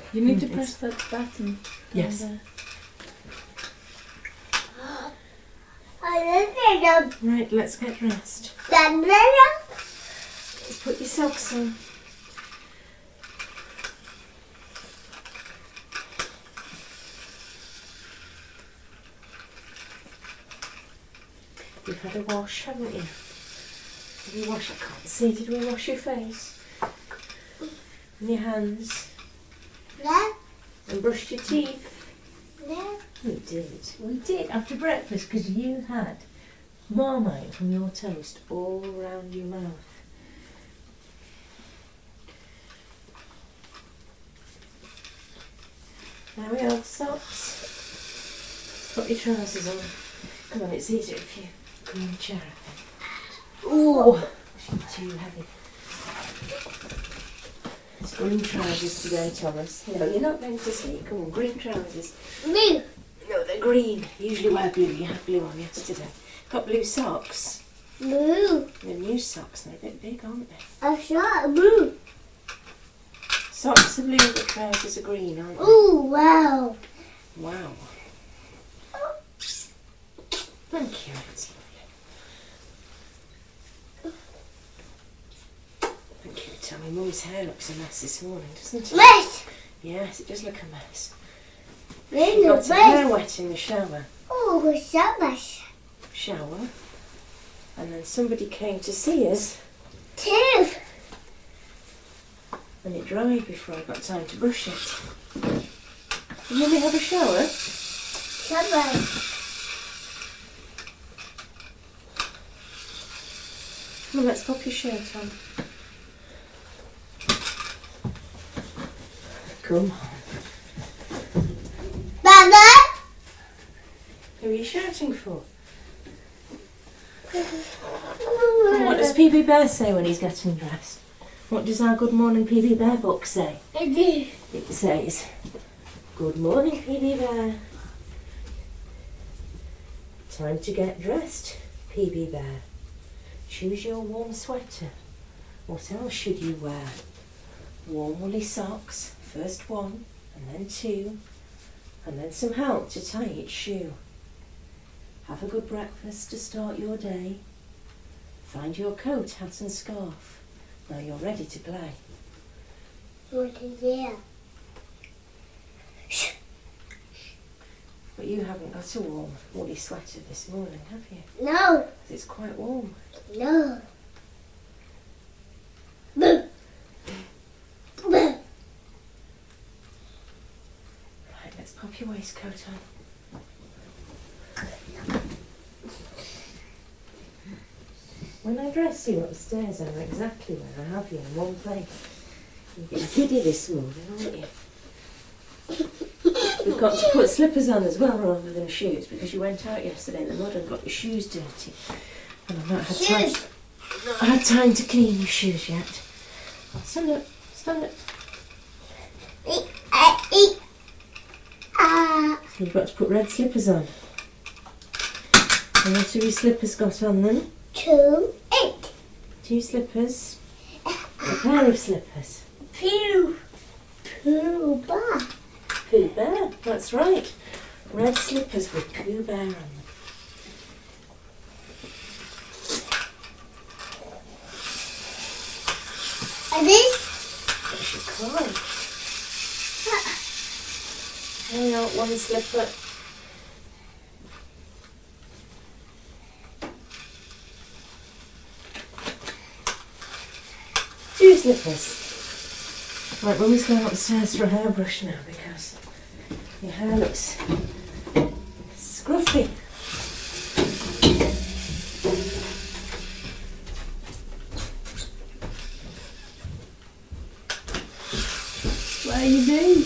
You need to press that button. Yes. Right, let's get dressed. Let's put your socks on. You've had a wash, haven't you? Did we wash? I can't see. Did we wash your face? And your hands? No. And brushed your teeth? No. We did. We did after breakfast because you had Marmite from your toast all around your mouth. There we are, socks. Put your trousers on. Come on, it's easier if you come in the chair, I think. Ooh, she's too heavy. It's green trousers today, Thomas. No, you're not going to sleep. Come on, green trousers. Blue. No, they're green. You usually wear blue. You had blue on yesterday. Got blue socks. Blue. They're new socks. They're a bit big, aren't they? I saw blue. Socks are blue, but trousers are green, aren't they? Ooh, wow. Wow. Thank you. It's lovely. Thank you for telling me. Mummy's hair looks a mess this morning, doesn't it? Mess. Yes, it does look a mess. Then Got her hair wet in the shower. Oh, what's that mess? Shower. And then somebody came to see us. Tooth. And it dried before I got time to brush it. Did Mummy have a shower? Somebody. Come on, let's pop your shirt on. Come on. Baba. Who are you shouting for? And what does PB Bear say when he's getting dressed? What does our Good Morning PB Bear book say? It says, Good morning, PB Bear. Time to get dressed, PB Bear. Choose your warm sweater. What else should you wear? Warm woolly socks, first one, and then two, and then some help to tie each shoe. Have a good breakfast to start your day. Find your coat, hat and scarf. Now you're ready to play. What is there? But you haven't got a warm woolly sweater this morning, have you? No. 'Cause it's quite warm. No. Boo. Boo. Right, let's pop your waistcoat on. When I dress you upstairs, I know exactly where I have you in one place. You're getting giddy this morning, aren't you? We've got to put slippers on as well rather than shoes because you went out yesterday in the mud and got your shoes dirty. And I've not had time to clean your shoes yet. Stand up, stand up. You've got to put red slippers on. And what have your slippers got on them? 2, 8. 2 slippers. A pair of slippers. Pooh. Pooh Bear. Pooh Bear, that's right. Red slippers with Pooh Bear on them. And this? That's your cry. Hang out one slipper. Two slippers. Right, Mummy's going upstairs for a hairbrush now because your hair looks scruffy. What are you doing?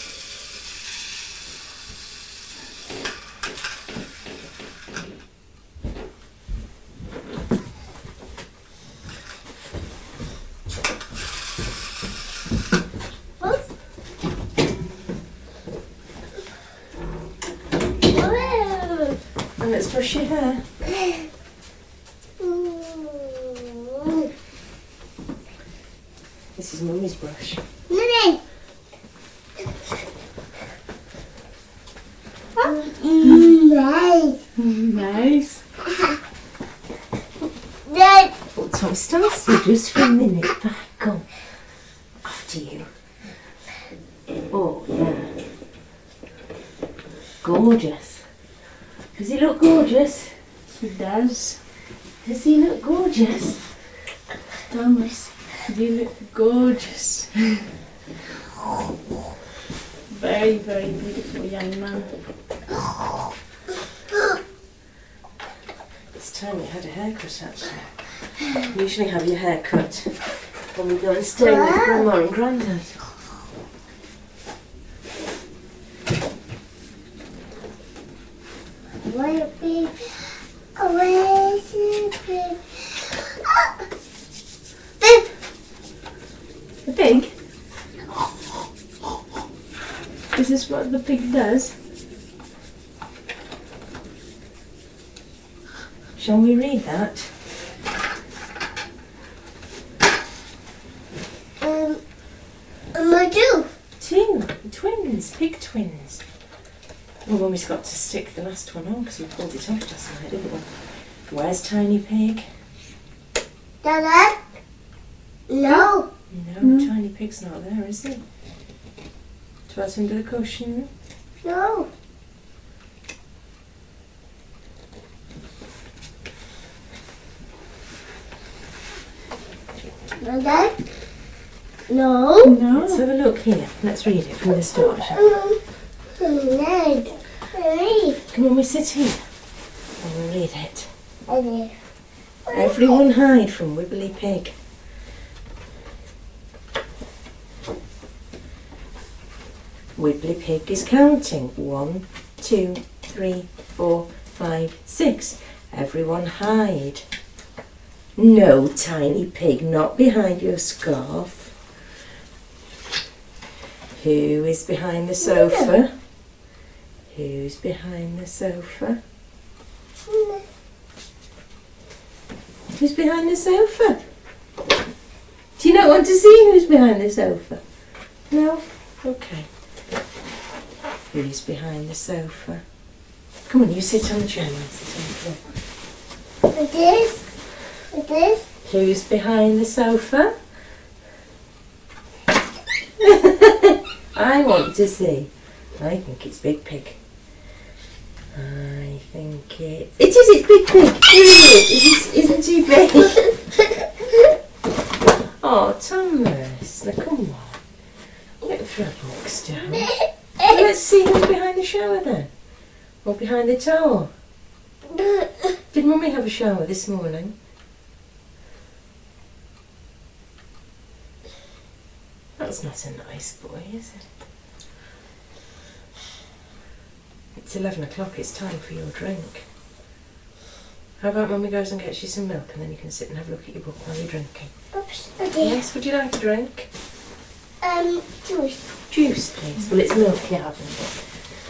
And let's brush your hair. This is Mummy's brush. Mommy. So just for a minute, fine, go. After you. Oh, yeah. Gorgeous. Does he look gorgeous? He does. Does he look gorgeous? Thomas, you look gorgeous. Very, very beautiful young man. It's time you had a haircut, actually. You usually have your hair cut when we go and stay with Grandma and Grandad. Where be? Where should be? The pig? Is this what the pig does? Shall we read that? I do. Two. Twins. Pig twins. Well, Mummy's got to stick the last one on because we pulled it off last night, didn't we? Where's Tiny Pig? Dada? No. No, Tiny Pig's not there, is he? Towards under the cushion. No. Dada? No. No. Let's have a look here. Let's read it from the start. Ned. Come on, we sit here and we'll read it. Okay. Everyone hide from Wibbly Pig. Wibbly Pig is counting. 1, 2, 3, 4, 5, 6. Everyone hide. No, Tiny Pig, not behind your scarf. Who is behind the sofa? Who's behind the sofa? Who's behind the sofa? Do you not want to see who's behind the sofa? No? Okay. Who's behind the sofa? Come on, you sit on the chair and sit on the floor. It is. It is. Who's behind the sofa? I want to see. I think it's Big Pig. I think it's Big Pig. Isn't he big? Oh, Thomas, now come on. Let throw books down. Let's see who's behind the shower then. Or behind the towel. Did Mummy have a shower this morning? That's not a nice boy, is it? It's 11 o'clock, it's time for your drink. How about Mummy goes and gets you some milk and then you can sit and have a look at your book while you're drinking? Oops. Okay. Yes, would you like a drink? Juice. Juice, please. Well, it's milk you haven't.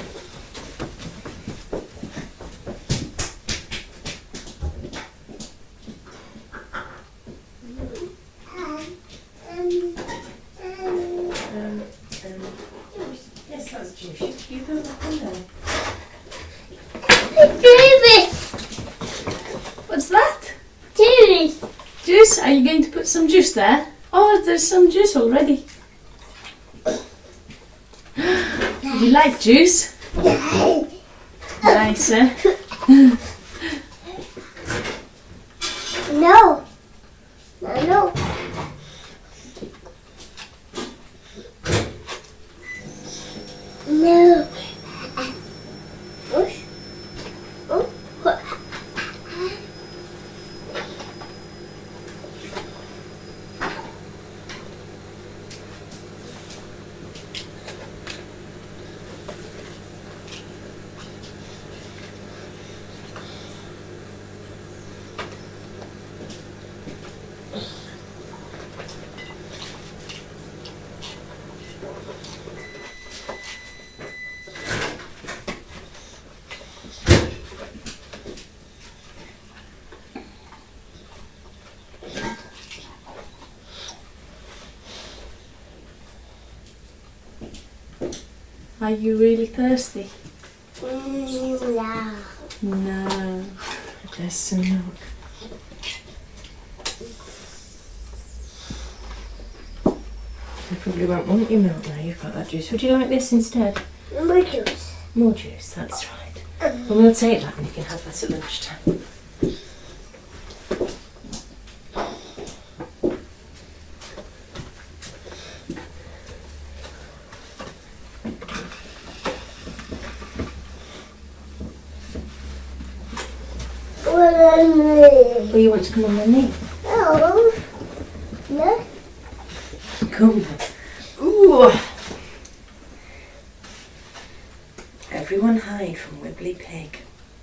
Yes, that's juice. You go back in there. What's that? Juice. Juice? Are you going to put some juice there? Oh, there's some juice already. You like juice? Nice, eh? No. No. No. Push. Oh. Are you really thirsty? No. No. There's some milk. You probably won't want your milk now you've got that juice. Would you like this instead? More juice. More juice, that's right. Well, we'll take that and you can have that at lunchtime. Well, you want to come on my knee? Oh. No. Come on. Ooh. Everyone hide from Wibbly Pig.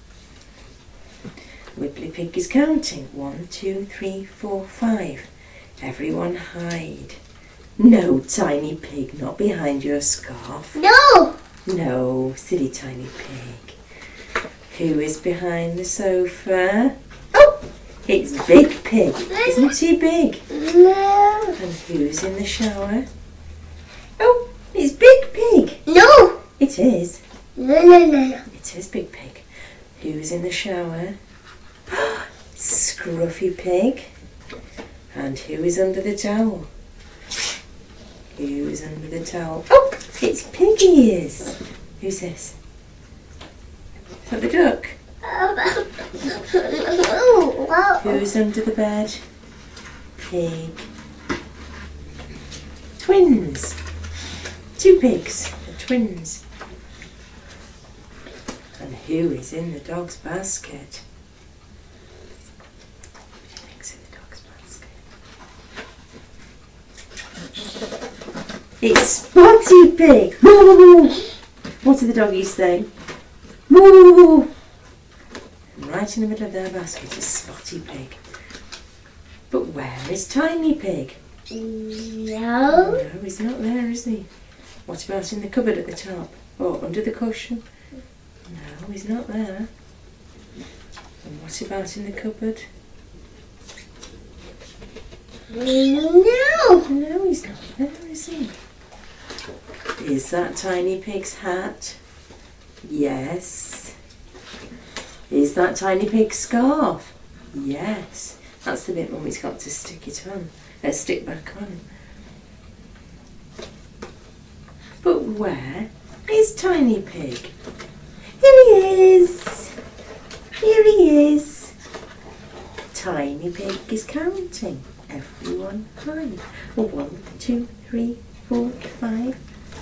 Wibbly Pig is counting. 1, 2, 3, 4, 5. Everyone hide. No, Tiny Pig, not behind your scarf. No. No, silly Tiny Pig. Who is behind the sofa? Oh, it's Big Pig. Isn't he big? No. And who's in the shower? Oh, it's Big Pig. No. It is. No, no, no, no. It is Big Pig. Who's in the shower? Scruffy Pig. And who is under the towel? Who's under the towel? Oh, it's Piggy Ears. Who's this? Is that the duck? Who's under the bed? Pig. Twins. 2 pigs. They're twins. And who is in the dog's basket? Who's in the dog's basket? It's Spotty Pig. Moo! What do the doggies say? Moo! And right in the middle of their basket is Spotty Pig. But where is Tiny Pig? No. No, he's not there, is he? What about in the cupboard at the top? Or under the cushion? No, he's not there. And what about in the cupboard? No. No, he's not there, is he? Is that Tiny Pig's hat? Yes. Is that Tiny Pig's scarf? Yes. That's the bit Mummy's got to stick it on. Stick back on. But where is Tiny Pig? Here he is. Here he is. Tiny Pig is counting. Everyone hide. 1, 2, 3, 4, 5.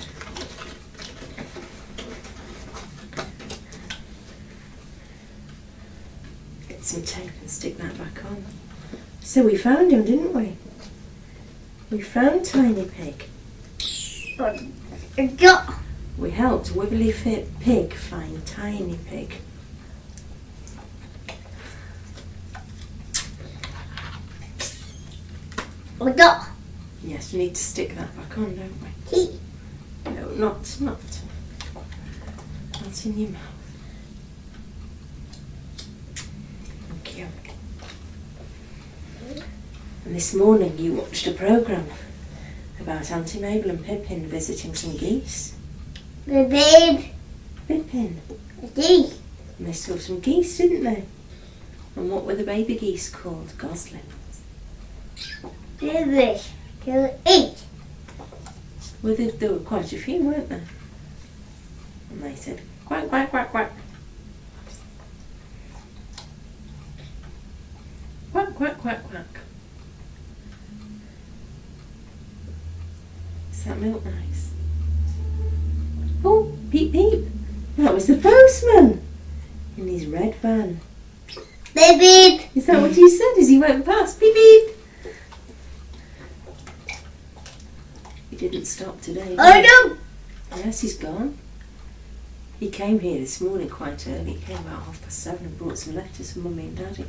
Get some tape and stick that back on. So we found him, didn't we? We found Tiny Pig. We helped Wibbly Fit Pig find Tiny Pig. Yes, we need to stick that back on, don't we? No, not in your mouth. Thank you. And this morning you watched a programme about Auntie Mabel and Pippin visiting some geese. The babe. Pippin. Geese. And they saw some geese, didn't they? And what were the baby geese called? Goslings. Baby. To eat. Well, there were quite a few, weren't there? And they said, quack, quack, quack, quack. Quack, quack, quack, quack. Is that milk nice? Oh, peep, peep. That was the postman in his red van. Baby. Is that what he said as he went past? Beep, beep. He didn't stop today, did he? Oh no. Yes, he's gone. He came here this morning quite early. He came about 7:30 and brought some letters for Mummy and Daddy.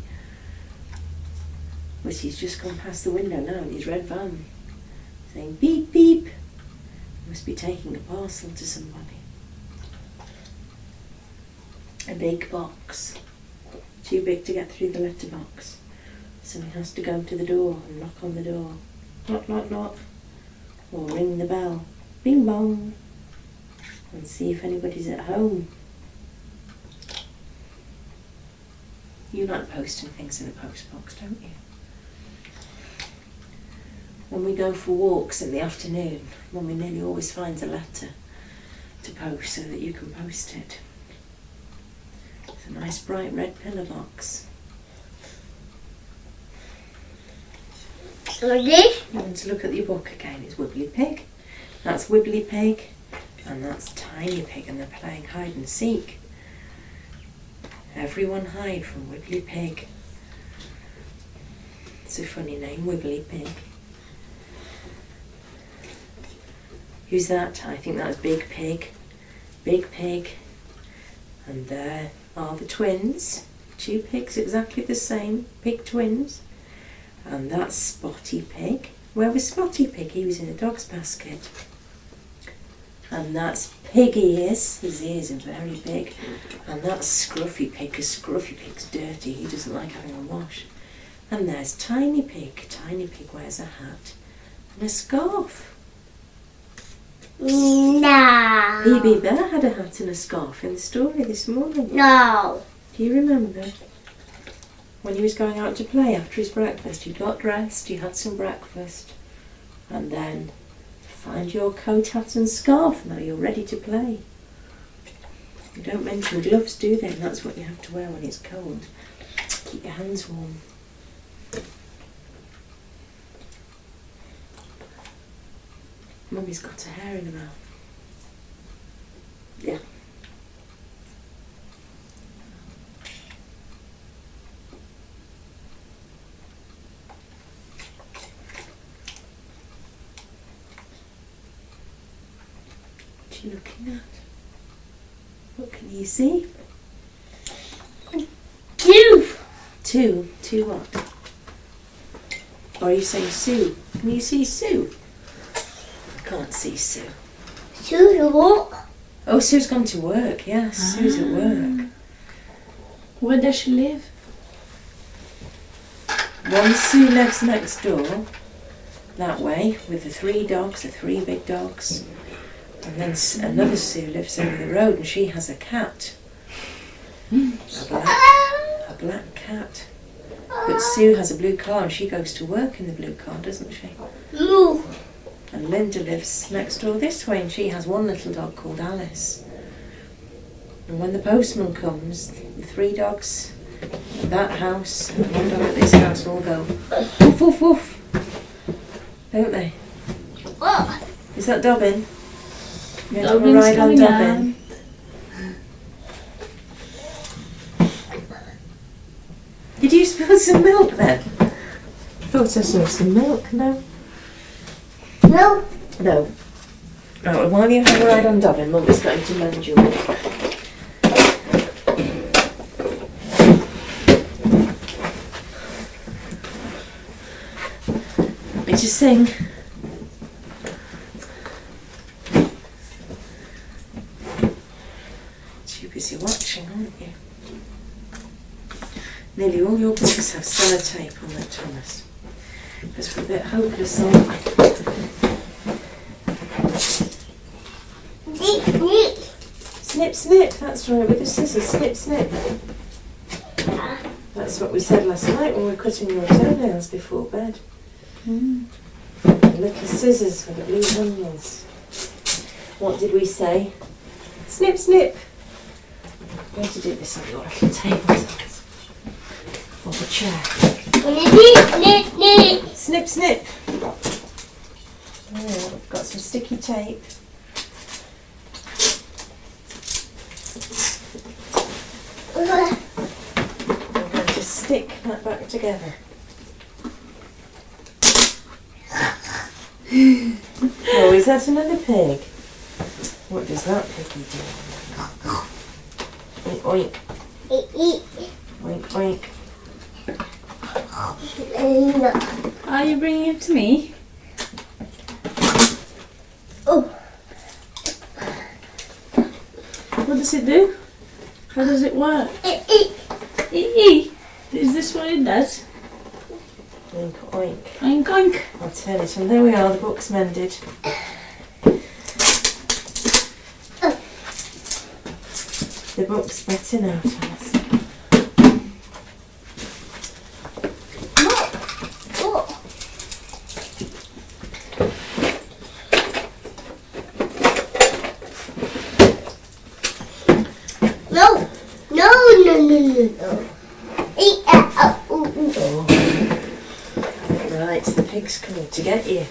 But he's just gone past the window now in his red van, saying beep, beep. He must be taking a parcel to somebody. A big box. Too big to get through the letterbox. So he has to go to the door and knock on the door. Knock, knock, knock. Or ring the bell. Bing bong. And see if anybody's at home. You like posting things in the post box, don't you? When we go for walks in the afternoon, Mummy nearly always finds a letter to post so that you can post it. It's a nice bright red pillar box. What is this? You want to look at your book again? It's Wibbly Pig. That's Wibbly Pig, and that's Tiny Pig, and they're playing hide and seek. Everyone hide from Wibbly Pig. It's a funny name, Wibbly Pig. Who's that? I think that's Big Pig. Big Pig. And there are the twins. 2 pigs exactly the same, pig twins. And that's Spotty Pig. Where was Spotty Pig? He was in a dog's basket. And that's Pig Ears. His ears are very big. And that's Scruffy Pig, because Scruffy Pig's dirty. He doesn't like having a wash. And there's Tiny Pig. Tiny Pig wears a hat and a scarf. No. PB Bear had a hat and a scarf in the story this morning. No. Do you remember? When he was going out to play after his breakfast, you got dressed, you had some breakfast, and then find your coat, hat and scarf. Now you're ready to play. You don't mention gloves, do they? And that's what you have to wear when it's cold. Keep your hands warm. Mummy's got her hair in her mouth. Yeah. What are you looking at? What can you see? 2. 2. 2 what? Or are you saying Sue? Can you see Sue? I can't see Sue. Sue's walk. Oh, Sue's gone to work, yes. Sue's at work. Where does she live? One Sue lives next door, that way, with the 3 dogs, the 3 big dogs. And then another Sue lives over the road, and she has a cat. A black cat. But Sue has a blue car, and she goes to work in the blue car, doesn't she? No. And Linda lives next door this way, and she has one little dog called Alice. And when the postman comes, the 3 dogs at that house and 1 dog at this house all go woof woof woof, don't they? What? Is that Dobbin? You going to have a Dobbin's ride on coming Dobbin? Did you spill some milk then? I thought I saw some milk, no? No. No. Right, well, while you have a ride on Dobbin, Mummy's going to mend your milk. Want me to sing? Too busy watching, aren't you? Nearly all your books have sellotape on them, Thomas. Because we're a bit hopeless, aren't we? Snip, snip, that's right, with the scissors, snip, snip. That's what we said last night when we were cutting your toenails before bed. The little scissors for the blue onions. What did we say? Snip, snip. I'm going to do this on your little table. Or the chair. Snip, snip. Oh, I've got some sticky tape. I'm going to stick that back together. Oh, is that another pig? What does that piggy do? Oink, oink. Oink, oink. Are you bringing it to me? Oh. What does it do? How does it work? Is this what it does? Oink, oink. Oink oink. I'll turn it on. There we are, the book's mended. The book's better now, Thomas. to get you.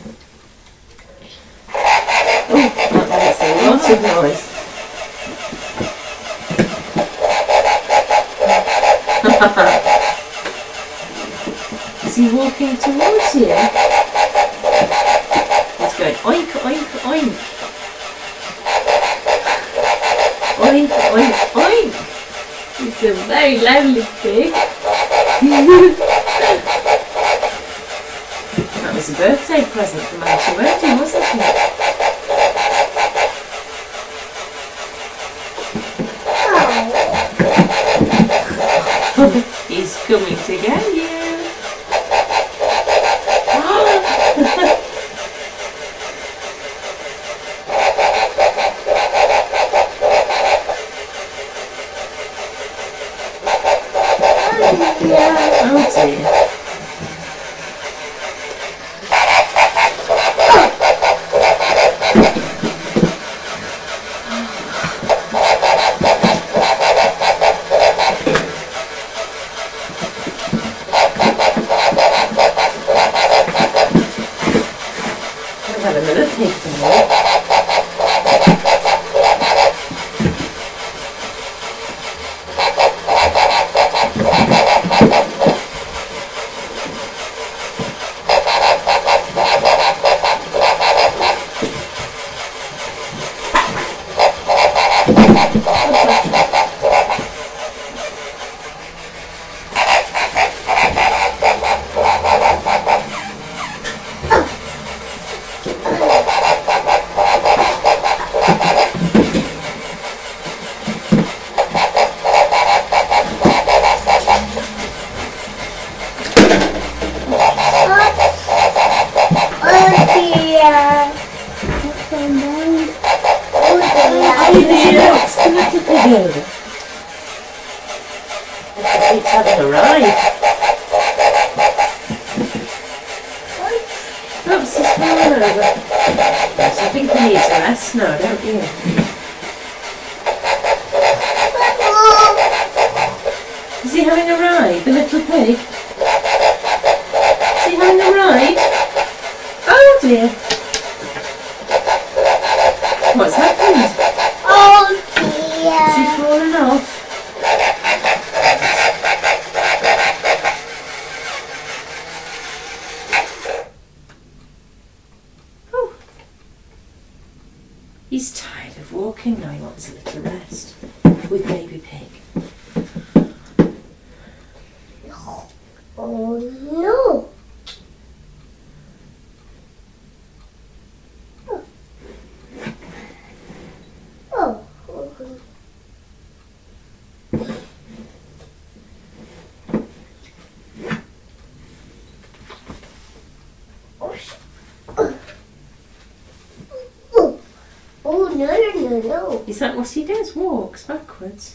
Oh, that makes a lot of noise. Is he walking towards you? He's going oink, oink, oink. Oink, oink, oink. It's a very lively pig. That was a birthday present from Auntie Wendy, wasn't it? He's coming to get you. Oh dear. I'll have another pig for you. He's having a ride. Oops, he's fallen over. Yes, I think he needs a rest now, don't you? Is he having a ride, the little pig? Is he having a ride? Oh dear. What's happened? Oh Has he dear. fallen off? Oh. He's tired of walking now, he wants a little rest with baby pig. Oh no. Oh. Oh no no no no. Is that what he does? Walks backwards?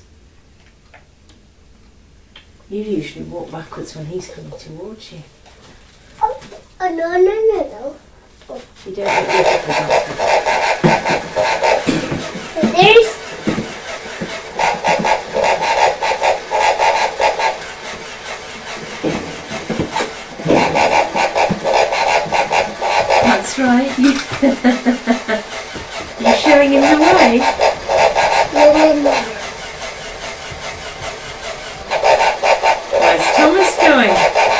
You usually walk backwards when he's coming towards you. Oh no no no no. You don't look good for that. There's That's right. You're showing him the way. Where's Thomas going?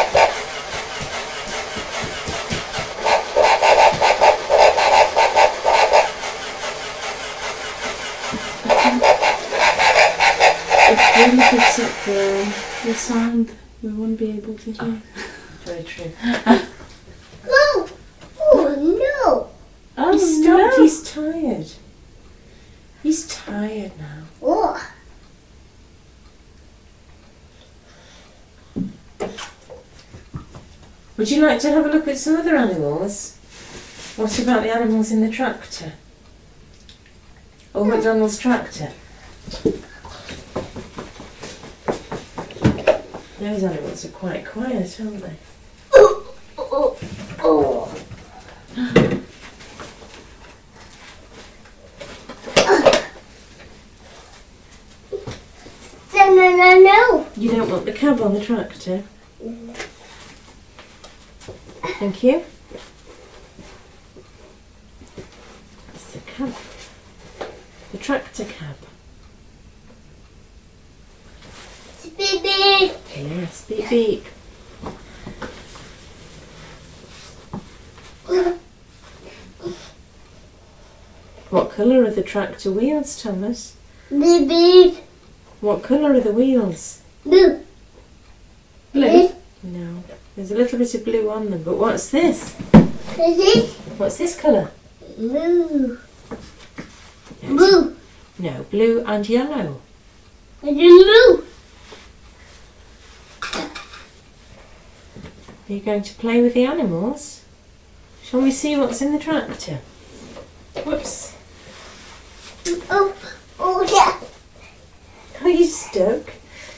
If really picks up the sound, we won't be able to hear. Very true. no. Oh no. Oh He stopped. no! He's tired. He's tired now. Oh. Would you like to have a look at some other animals? What about the animals in the tractor? Or McDonald's tractor? Those animals are quite quiet, aren't they? Oh. Oh. Oh. No no no no. You don't want the cab on the tractor? Thank you. cab. The tractor cab. Beep beep. Yes, beep beep. What colour are the tractor wheels, Thomas? Beep beep. What colour are the wheels? Blue. Blue? No. There's a little bit of blue on them, but what's this? Is it? What's this colour? Blue. Blue. No, blue and yellow. Is it blue? Are you going to play with the animals? Shall we see what's in the tractor? Whoops. Oh, oh yeah. Are you stuck?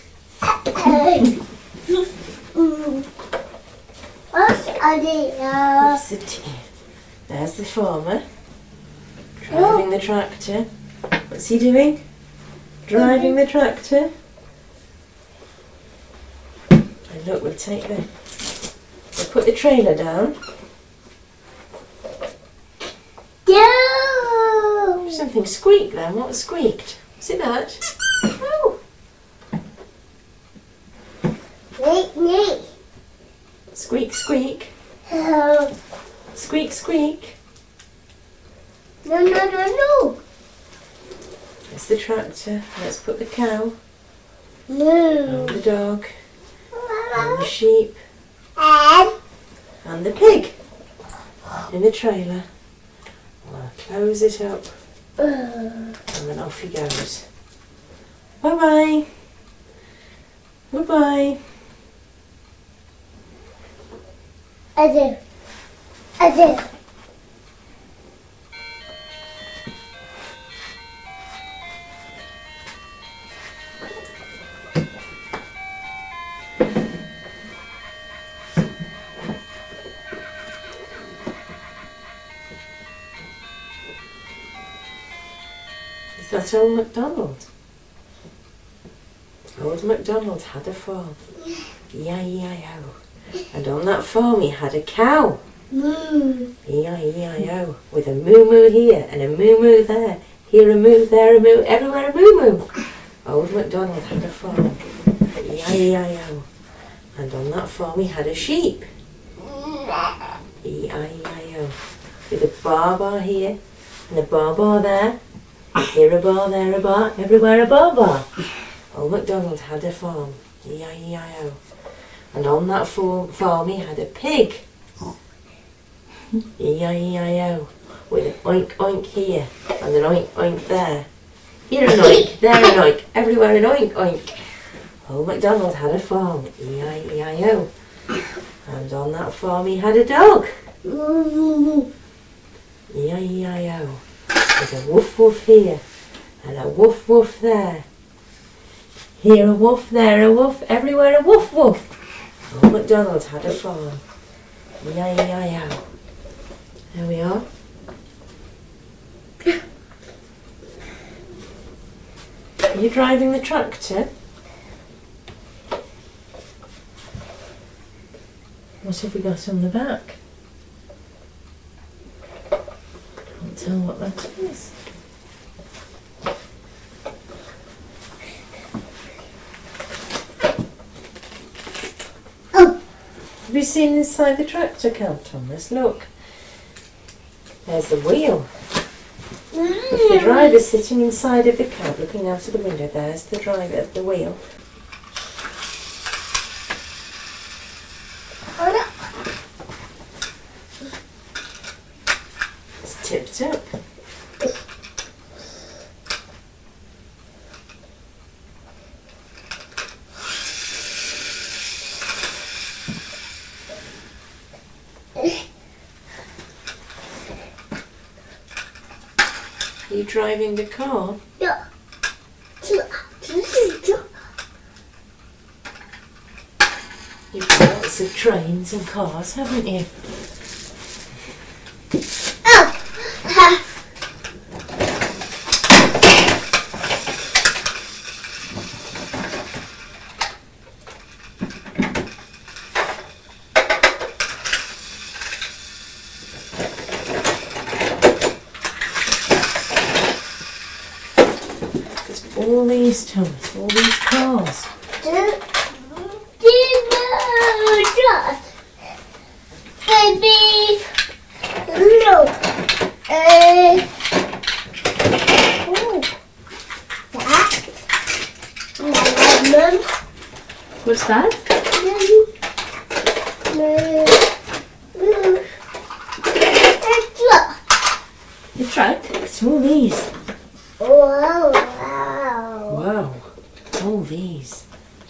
What's the What's the tea? There's the farmer. Driving the tractor. What's he doing? Driving the tractor. And look, we'll put the trailer down. Go. Something squeaked then. What squeaked? Was it that? Oh! Neat. Squeak, squeak. Oh. Squeak, squeak. No. There's the tractor. Let's put the cow, No. and the dog, and the sheep, And and the pig in the trailer. I'll close it up, and then off he goes. Bye-bye. Goodbye. I do. Is that Old MacDonald? Old MacDonald had a farm. E-I-E-I-O. And on that farm he had a cow. Moo. E-I-E-I-O. With a moo-moo here and a moo-moo there. Here a moo, there a moo, everywhere a moo-moo. Old MacDonald had a farm. E-I-E-I-O. And on that farm he had a sheep. E-I-E-I-O. With a bar here and a bar there. Here a bar, there a bar, everywhere a bar. Old MacDonald had a farm. E-I-E-I-O. And on that farm he had a pig. E-I-E-I-O. With an oink oink here and an oink oink there. Here an oink, there an oink, everywhere an oink oink. Old MacDonald had a farm. E-I-E-I-O. And on that farm he had a dog. E-I-E-I-O. With a woof woof here and a woof woof there. Here a woof, there a woof, everywhere a woof woof. Old MacDonald had a farm. E-I-E-I-O. There we are. Are you driving the tractor? What have we got on the back? Can't tell what that is. Have you seen inside the tractor cab, Thomas? Look. There's the wheel. The driver's sitting inside of the cab looking out of the window. There's the driver at the wheel. It's tipped up. Are you driving the car? Yeah. You've got lots of trains and cars, haven't you? All these, Thomas, all these cars. Baby, look. Oh, that. What's that? Your truck? It's all these. Wow. Wow. All these.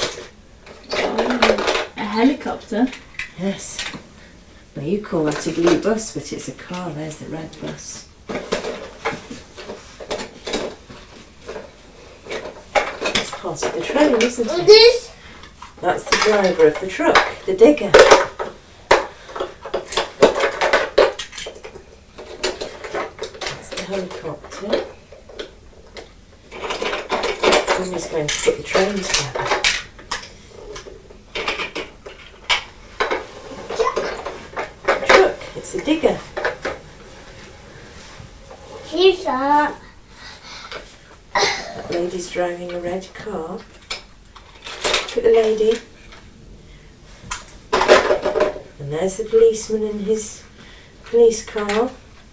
A helicopter. Yes. Now you call that a blue bus, but it's a car. There's the red bus. It's part of the train, isn't it? This? That's the driver of the truck, the digger. That's the helicopter. Mummy's going to put the train together. Truck, it's a digger. Here's a. That lady's driving a red car. Look at the lady. And there's the policeman in his police car.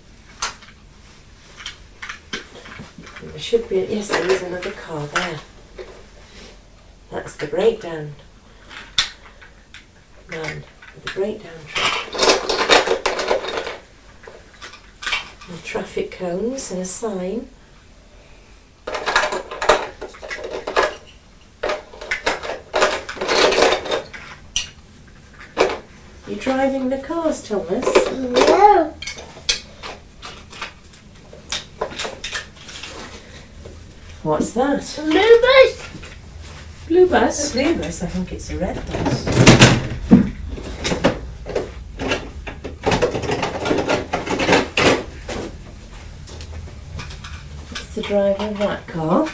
And there should be, yes, there is another car there. That's the breakdown man with the breakdown truck. And traffic cones and a sign. You're driving the cars, Thomas? No. What's that? Movers. Blue A bus. blue bus, I think it's a red bus. It's the driver of that car.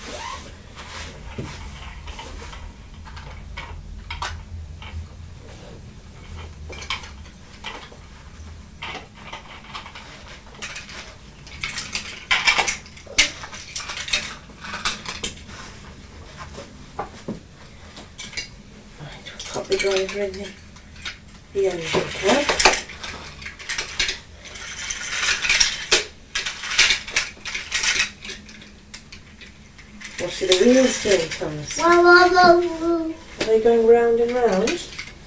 Pop the driver in the engine cab. What are the wheels doing, Thomas? Are they going round and round?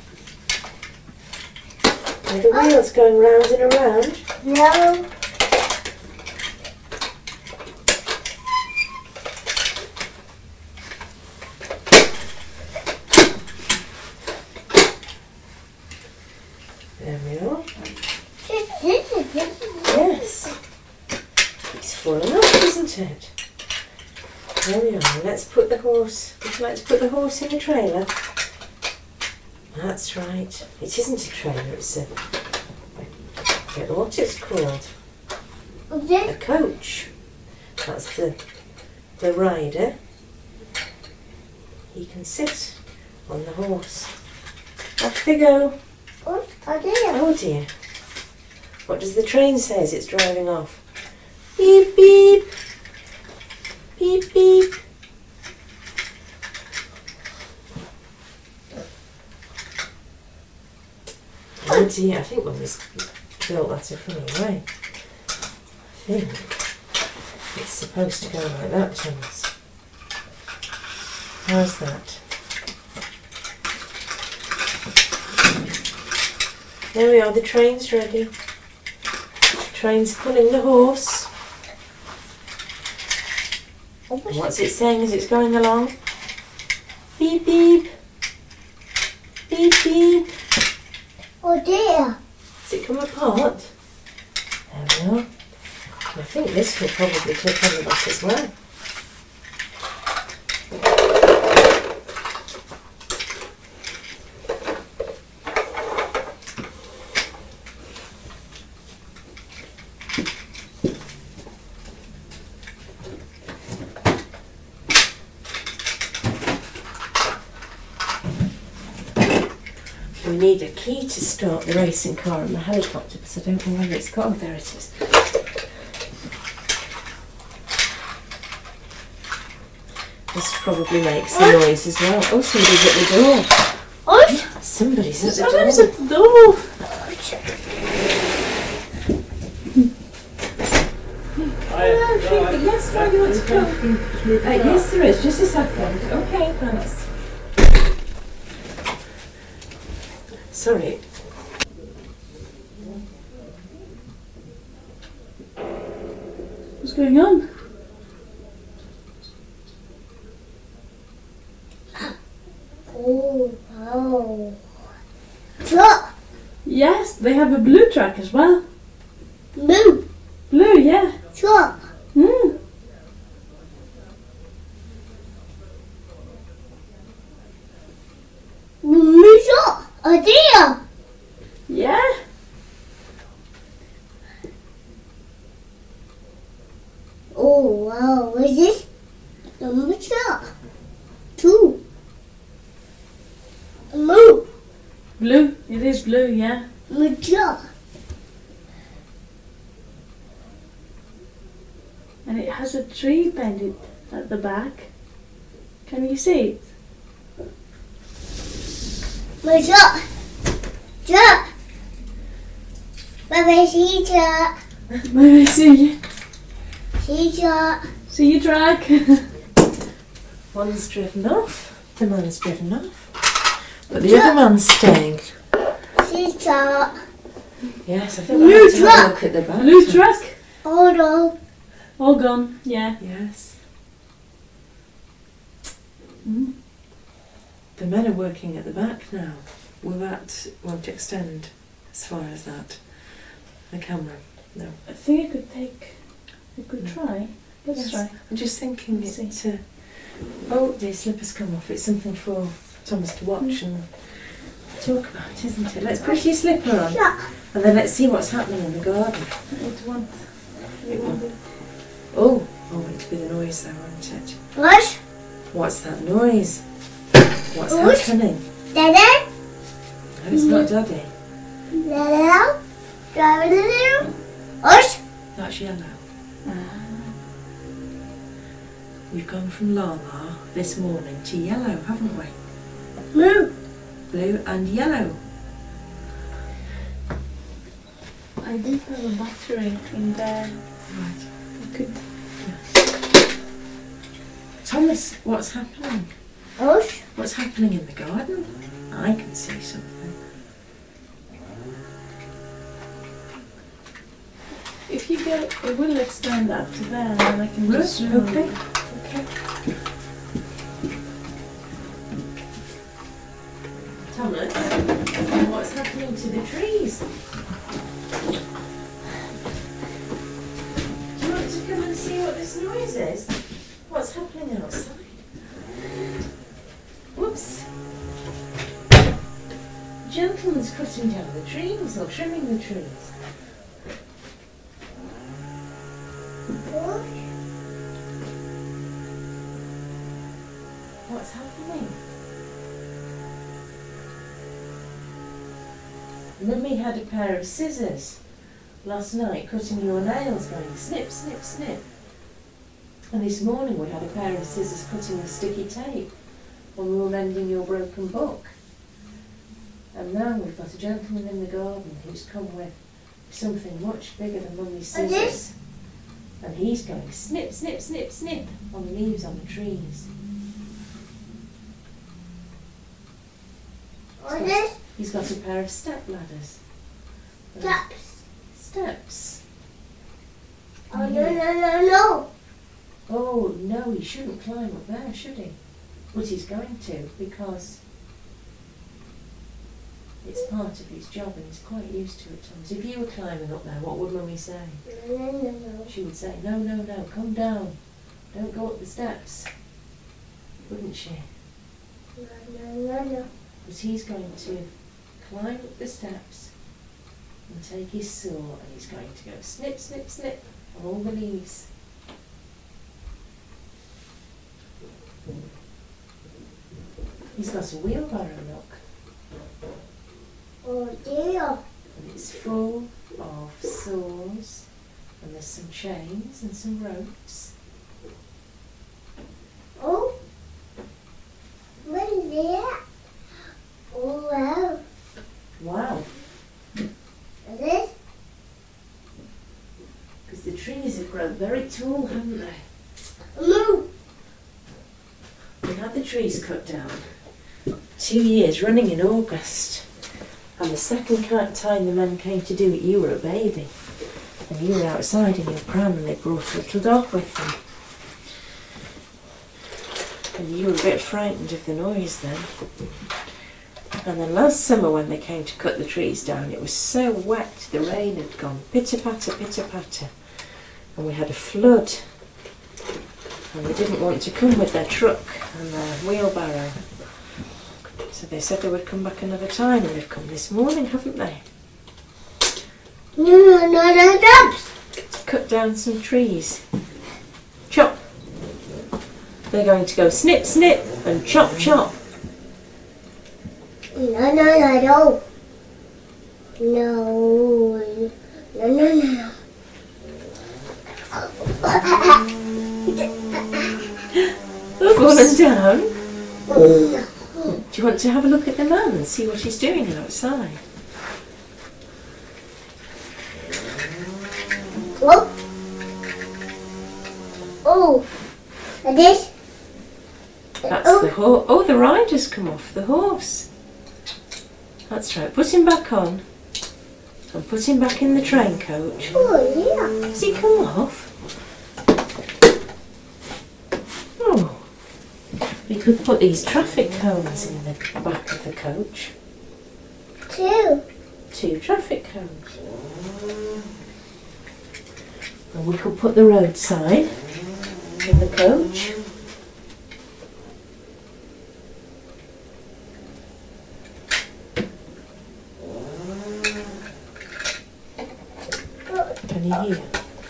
Are the wheels going round and around? No. There we are. Yes. It's full enough, isn't it? There we are. Let's put the horse. Would you like to put the horse in the trailer? That's right. It isn't a trailer. It's a. I don't know what it's called. A coach. That's the rider. He can sit on the horse. Off they go. Oh dear. What does the train say as it's driving off? Beep beep. Beep beep. Oh dear, I think Mummy's built that a funny way. I think it's supposed to go like that, Thomas. How's that? There we are, the train's ready. The train's pulling the horse. And what's it saying as it's going along? Beep beep. Beep beep. Oh dear. Does it come apart? There we are. I think this will probably clip on the back as well. We need a key to start the racing car and the helicopter because I don't know where it's got. Oh, there it is. This probably makes the noise as well. Oh, somebody's at the door. What? Somebody's at the Somebody's door. at the door. Yes, why do you want to come? Yes, there is. Just a second. Okay, thanks. Sorry. What's going on? Oh, wow. Truck. Yes, they have a blue truck as well. Blue. Blue, yeah. Truck. Mm. Blue truck. A deer. Yeah. Oh, wow. What is this? Number truck. 2. Blue. Blue. It is blue, yeah. Blue truck. And it has a tree painted at the back. Can you see it? Blue truck. Truck. Bye-bye, see truck. Maybe see. See truck. See your truck. One's driven off. The man's driven off. But the other man's staying. See truck. Yes, I think Blue we'll have to have a truck. look at the back. Blue truck. Oh, no. All gone. Yeah. Yes. Mm. The men are working at the back now. Will that won't extend as far as that? The camera? No. I think I could take. We could try. Let's Yes. try. I'm just thinking Let's it. Oh, the slippers come off. It's something for Thomas to watch and talk about, isn't it? Let's put your slipper on Truck. and then let's see what's happening in the garden. It won't. It won't be. Oh, it'll be the noise though, won't it? What? What's that noise? What's What? happening? Dada. No, it's not Daddy. Dada. Dada. What? That's Yellow. We've gone from Lala this morning to Yellow, haven't we? Blue. Blue and yellow. I did have a battery in there. Right. I could. Thomas, what's happening? What? What's happening in the garden? I can see something. If you go, it will extend up to there, and then I can just zoom. Okay. Thomas, what's happening to the trees? Do you want to come and see what this noise is? What's happening outside? Whoops. A gentleman's cutting down the trees or trimming the trees. What's happening? Mummy had a pair of scissors last night cutting your nails, going snip, snip, snip. And this morning we had a pair of scissors cutting the sticky tape when we were mending your broken book. And now we've got a gentleman in the garden who's come with something much bigger than Mummy's And scissors. this? And he's going snip, snip, snip, snip on the leaves on the trees. What is this? He's got a pair of step ladders. Steps. Steps. Oh, no. Oh no, he shouldn't climb up there, should he? But he's going to, because it's part of his job and he's quite used to it, Thomas. If you were climbing up there, what would Mummy say? No. She would say, no, no, no, come down. Don't go up the steps. Wouldn't she? No. But he's going to climb up the steps and take his saw and he's going to go snip, snip, snip on all the leaves. He's got a wheelbarrow, look, Oh, dear. and it's full of saws and there's some chains and some ropes. Oh, Yeah. Oh, wow. Wow. Is it? Because the trees have grown very tall, haven't they? Move. We had the trees cut down 2 years running in August. And the second time the men came to do it, you were a baby. And you were outside in your pram and they brought a little dog with them. And you were a bit frightened of the noise then. And then last summer when they came to cut the trees down, it was so wet, the rain had gone pitter-patter, pitter-patter. And we had a flood. And they didn't want to come with their truck and their wheelbarrow. So they said they would come back another time, and they've come this morning, haven't they? No, drops. To cut down some trees. Chop. They're going to go snip, snip and chop, chop. No. No. Fallen down. Do you want to have a look at the man and see what he's doing outside? Oh. Oh. And this? That's the horse. Oh, the rider's come off the horse. That's right. Put him back on. And put him back in the train coach. Oh, yeah. Has he come off? Oh. We could put these traffic cones in the back of the coach. 2. 2 traffic cones. And we could put the road sign in the coach. Can you hear?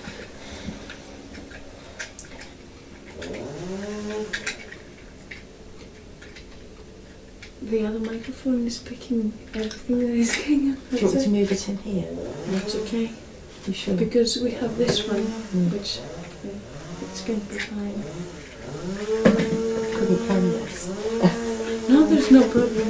The other microphone is picking everything that is going on. Do you want me to move it in here? That's okay. You sure? Because we have this one, which it's going to be fine. Couldn't plan this. No, there's no problem.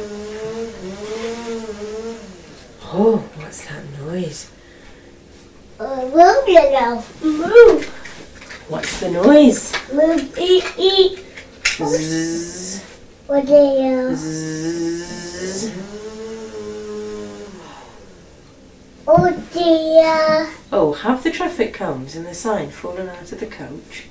Oh, what's that noise? Move, little. Move. What's the noise? Move, eat. Zzz, What the zzz. Oh dear. Oh, have the traffic cones and the sign fallen out of the coach?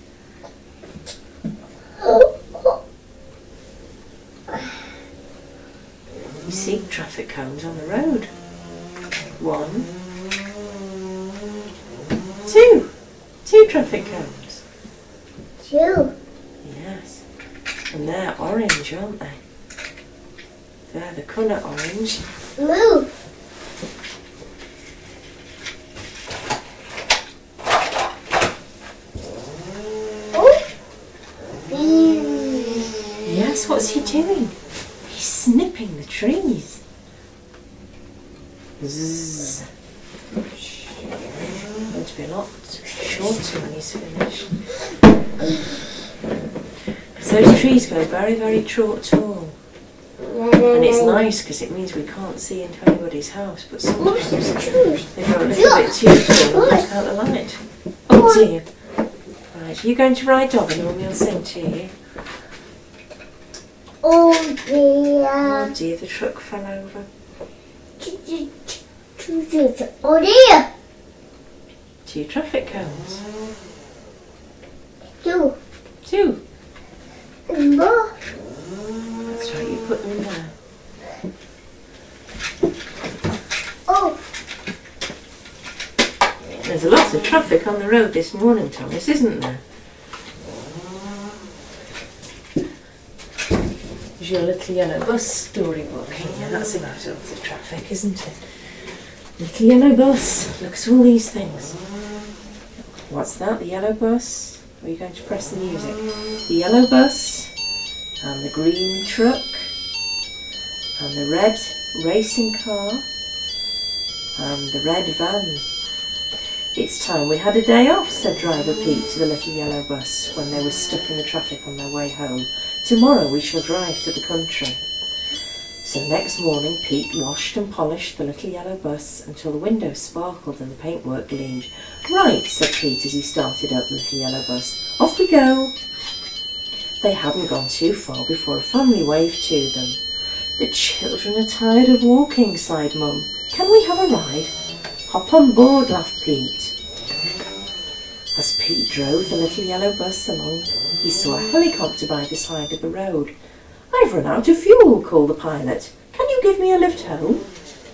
You see traffic cones on the road. 1, 2. 2 traffic cones. 2. Yes. And they're orange, aren't they? They're the colour orange. Move. Yes, what's he doing? He's snipping the trees. Zzz. Going to be a lot shorter when he's finished. Because those trees go very, very tall. And it's nice because it means we can't see into anybody's house, but sometimes they go a little bit too tall and put out the light. Oh dear. Right, are you going to ride dog and then we'll sing to you? Oh dear. Oh dear, the truck fell over. Oh dear. 2 traffic cones. 2. 2. More. That's right, you put them in there. Oh. There's a lot of traffic on the road this morning, Thomas, isn't there? There's your little yellow bus storybook here. That's about lots of traffic, isn't it? Little yellow bus. Look at all these things. What's that? The yellow bus? Are you going to press the music? The yellow bus, and the green truck, and the red racing car, and the red van. It's time we had a day off, said Driver Pete to the little yellow bus when they were stuck in the traffic on their way home. Tomorrow we shall drive to the country. So next morning Pete washed and polished the little yellow bus until the windows sparkled and the paintwork gleamed. Right, said Pete as he started up the little yellow bus. Off we go. They hadn't gone too far before a family waved to them. The children are tired of walking, sighed Mum. Can we have a ride? Hop on board, laughed Pete. As Pete drove the little yellow bus along, he saw a helicopter by the side of the road. I've run out of fuel, called the pilot. Can you give me a lift home?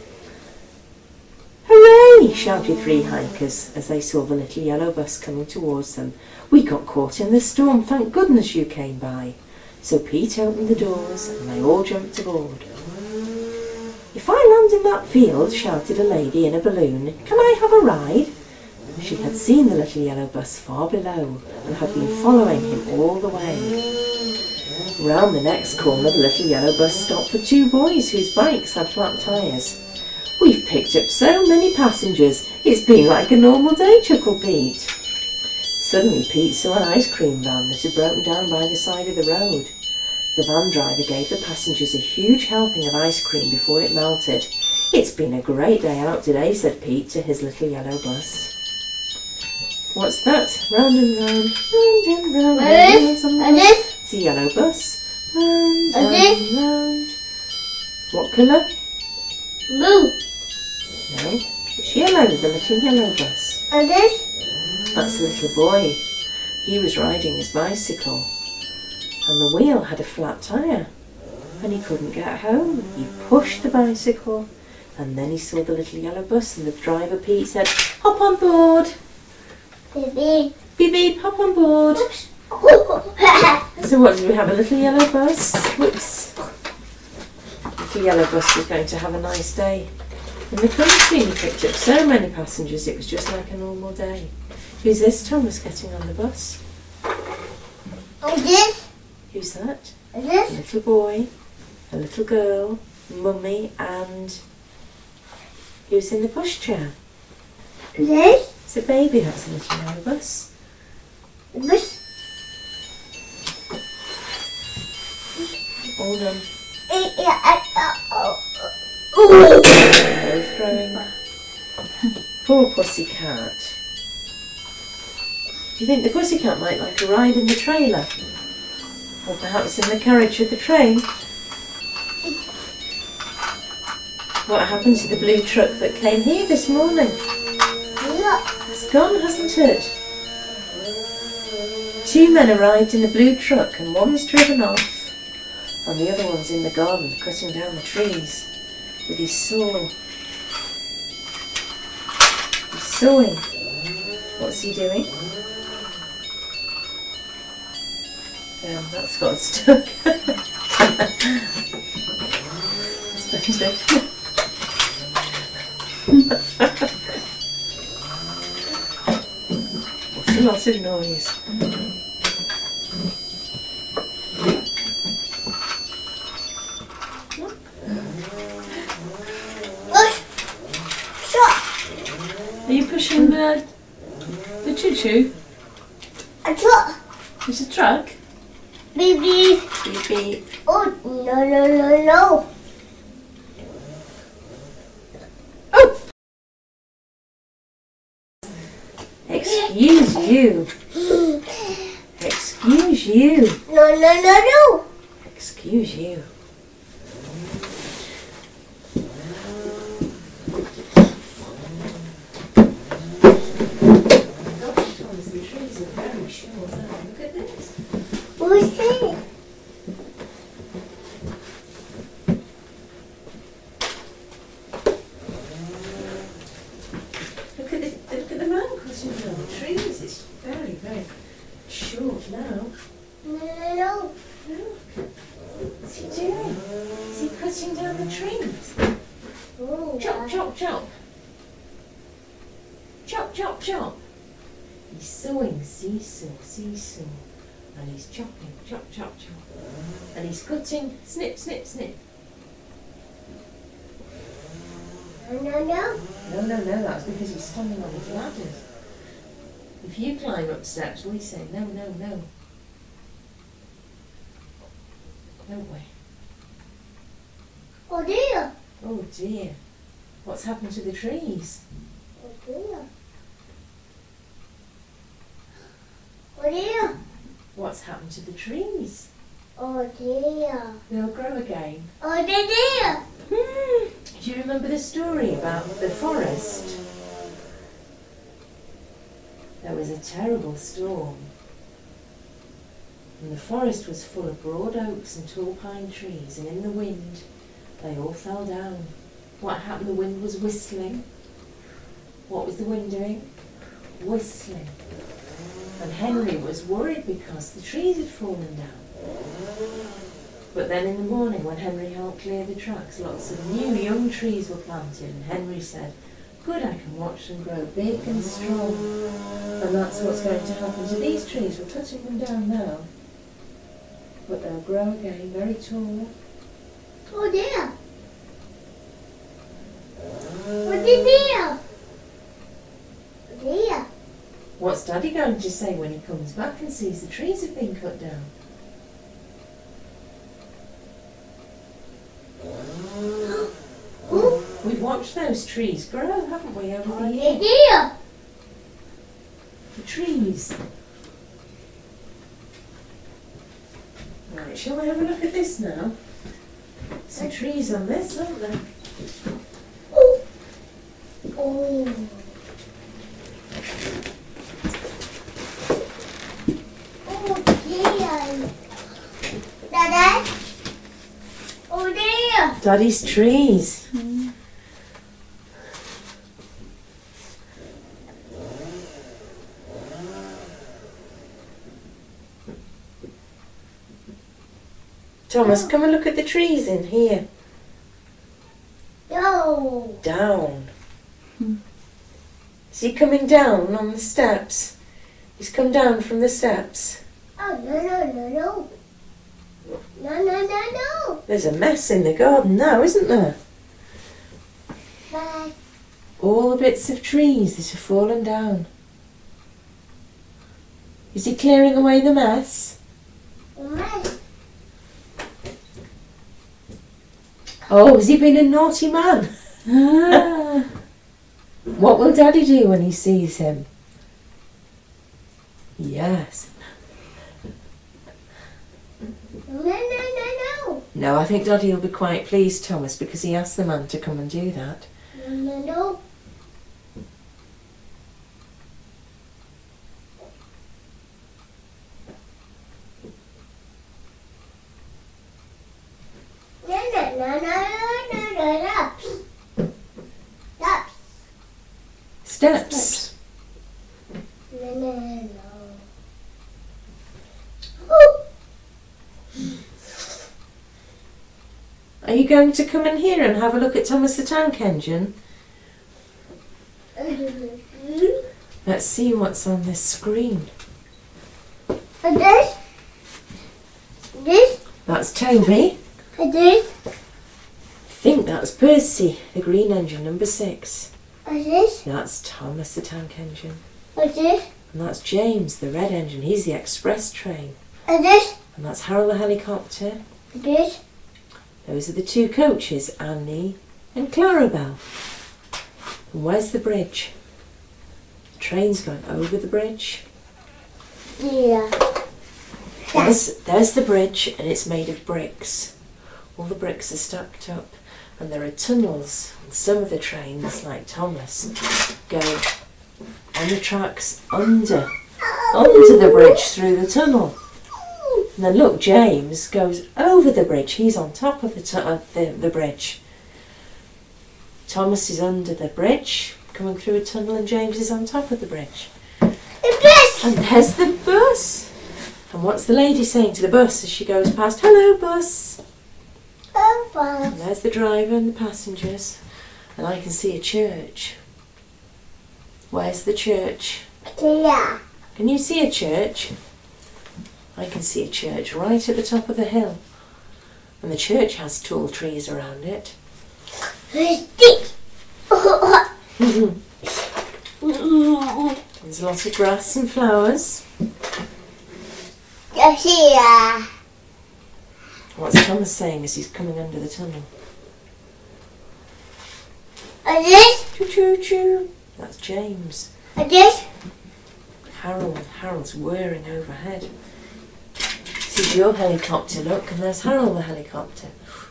Hooray, shouted 3 hikers as they saw the little yellow bus coming towards them. We got caught in the storm, thank goodness you came by. So Pete opened the doors and they all jumped aboard. If I land in that field, shouted a lady in a balloon, can I have a ride? She had seen the little yellow bus far below and had been following him all the way. Round the next corner the little yellow bus stopped for 2 boys whose bikes had flat tyres. We've picked up so many passengers, it's been like a normal day, chuckled Pete. Suddenly Pete saw an ice cream van that had broken down by the side of the road. The van driver gave the passengers a huge helping of ice cream before it melted. It's been a great day out today, said Pete to his little yellow bus. What's that? Round and round, round and round. What is this? It's a yellow bus. Round and round. What colour? Blue. No, it's yellow, the little yellow bus. What is this? That's the little boy. He was riding his bicycle, and the wheel had a flat tyre, and he couldn't get home. He pushed the bicycle, and then he saw the little yellow bus, and the driver Pete said, hop on board. Baby. Beep beep, hop on board. Oops. So what, did we have a little yellow bus? Whoops. Little yellow bus was going to have a nice day. In the country he picked up so many passengers it was just like a normal day. Who's this Thomas getting on the bus? What is this? Who's that? What is A this? little boy, a little girl, mummy and... who's in the pushchair? What is this? It's a baby, that's a little yellow bus. This. All done. Ooh. No throwing. Poor pussycat. Do you think the pussycat might like a ride in the trailer? Or perhaps in the carriage of the train? What happened to the blue truck that came here this morning? Look. It's gone, hasn't it? 2 men arrived in the blue truck and one's driven off and the other one's in the garden cutting down the trees with his saw. He's sawing. What's he doing? That's got stuck. Splendid. What's a lot of noise? Are you pushing the choo-choo? A truck. It's a truck. Baby. Beep beep. Oh, no. Oh! Excuse you. Excuse you. No. Excuse you. Who's this? Look at the man cutting down the trees. It's very, very short now. No. What's he doing? Is he cutting down the trees? Oh, Chop, chop, chop. Chop, chop, chop. He's sawing seesaw. And he's chopping, chop, chop, chop. And he's cutting, snip, snip, snip. No. No, that's because he's standing on his ladders. If you climb up steps, we say no, no, no. Don't we? Oh dear. Oh dear. What's happened to the trees? Oh dear. Oh dear. What's happened to the trees? Oh dear. They'll grow again. Oh dear. Do you remember the story about the forest? There was a terrible storm, and the forest was full of broad oaks and tall pine trees, and in the wind they all fell down. What happened? The wind was whistling. What was the wind doing? Whistling. And Henry was worried because the trees had fallen down. But then in the morning, when Henry helped clear the tracks, lots of new young trees were planted, and Henry said, "Good, I can watch them grow big and strong." And that's what's going to happen to these trees. We're cutting them down now, but they'll grow again, very tall. Oh dear. Oh dear. Oh dear. What's Daddy going to say when he comes back and sees the trees have been cut down? Oh We've watched those trees grow, haven't we, over the years? dear. The trees. Right, shall we have a look at this now? Some trees on this, aren't there? Oh. Oh. Oh dear. Dada. Oh dear. Daddy's trees. Thomas, come and look at the trees in here. No. Down. Is he coming down on the steps? He's come down from the steps. Oh no no no no. No no no no. There's a mess in the garden now, isn't there? Bye. All the bits of trees that have fallen down. Is he clearing away the mess? Bye. Oh, has he been a naughty man? Ah. What will Daddy do when he sees him? Yes. No no no no. No, I think Daddy will be quite pleased, Thomas, because he asked the man to come and do that. No no no. No no no no no no no. Stop. Steps. No no no. Oh. Are you going to come in here and have a look at Thomas the Tank Engine? Let's see what's on this screen. This. This. That's Toby. This. I think that's Percy, the green engine, number 6. This. That's Thomas the Tank Engine. This. And that's James, the red engine. He's the express train. This. And that's Harold the helicopter. This. Those are the 2 coaches, Annie and Clarabelle. And where's the bridge? The train's going over the bridge. Yeah. There's the bridge, and it's made of bricks. All the bricks are stacked up, and there are tunnels. And some of the trains, like Thomas, go on the tracks under the bridge through the tunnel. And then look, James goes over the bridge. He's on top of the bridge. Thomas is under the bridge, coming through a tunnel, and James is on top of the bridge. This. And there's the bus. And what's the lady saying to the bus as she goes past? "Hello, bus." And there's the driver and the passengers. And I can see a church. Where's the church? Yeah. Can you see a church? I can see a church right at the top of the hill. And the church has tall trees around it. There's a lot of grass and flowers. Just here. What's Thomas saying as he's coming under the tunnel? And this. Choo choo choo. That's James. And this. Harold's whirring overhead. This is your helicopter, look, and there's Harold the helicopter.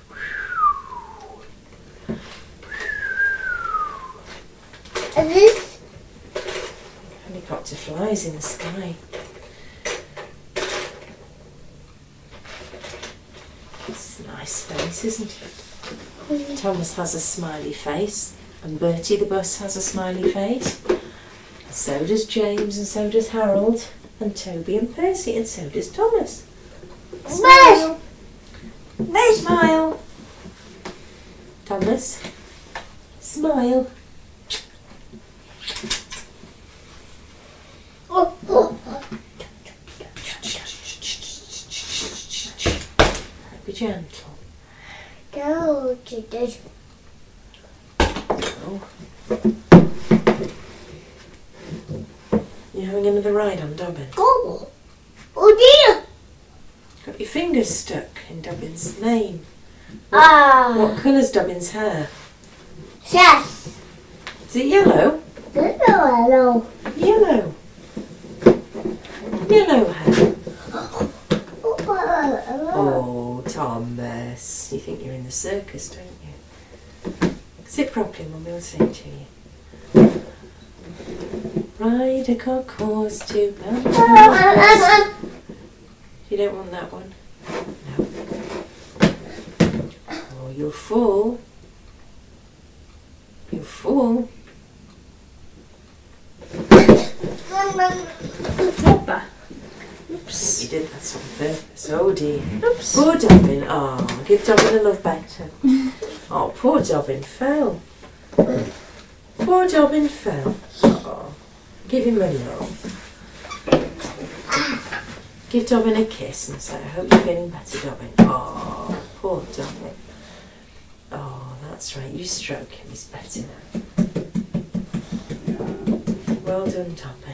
And this. Helicopter flies in the sky. It's a nice face, isn't it? Thomas has a smiley face, and Bertie the bus has a smiley face. And so does James, and so does Harold, and Toby and Percy, and so does Thomas. Smile. Smile. Thomas, smile. Oh, oh. Be gentle. Go to this. Oh. You having another ride on Dobbin? Go. Oh dear. Got your fingers stuck in Dobbin's mane. Ah. What colour's Dobbin's hair? Yes. Is it yellow? Hello. Yellow. Yellow hair. Oh, Thomas. You think you're in the circus, don't you? Sit properly, Mummy will sing to you. Ride a cock horse to Belfast. You don't want that one? No. Oh, you'll fall. You'll fall. Papa. Oops. You did that on purpose. Oh dear. Oops. Poor Dobbin. Oh, give Dobbin a love better. Oh, poor Dobbin fell. Poor Dobbin fell. Oh, give him a love. Give Dobbin a kiss and say, I hope you're feeling better, Dobbin. Oh, poor Dobbin. Oh, that's right. You stroke him. He's better now. Well done, Dobbin.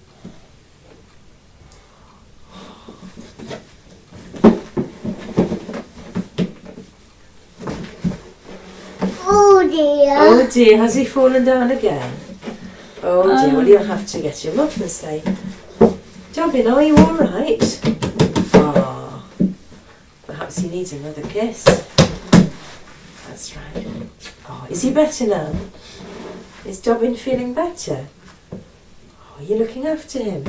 Oh dear. Oh dear, has he fallen down again? Oh dear, well you'll have to get him up and say, Dobbin, are you alright? Ah, perhaps he needs another kiss. That's right. Oh, is he better now? Is Dobbin feeling better? Oh, are you looking after him?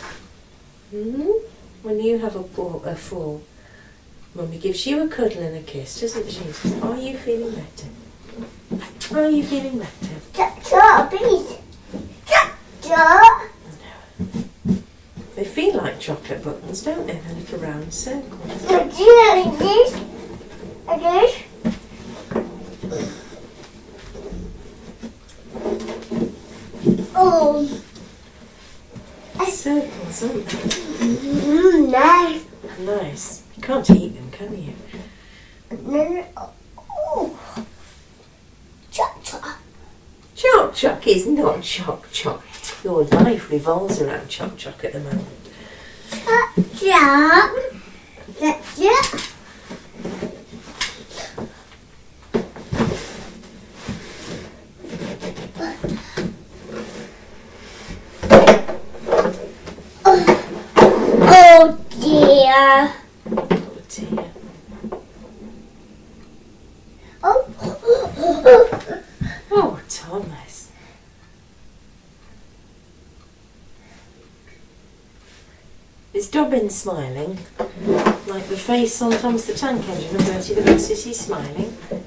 When you have a fall, Mummy gives you a cuddle and a kiss, doesn't she? Are you feeling better? Are you feeling better? Chop, please. Chop. They feel like chocolate buttons, don't they? They're little round circles. And this. And this. Oh. Circles, aren't they? Nice. Nice. You can't eat them, can you? Oh. Chop, chop. Choc Choc is not Choc Choc. Your life revolves around Choc Choc at the moment. Chop, chop. That's it. Oh dear. Oh dear. Oh. Oh, Thomas. Is Dobbin smiling? Like the face on Thomas the Tank Engine and Bertie the Bus, is he smiling?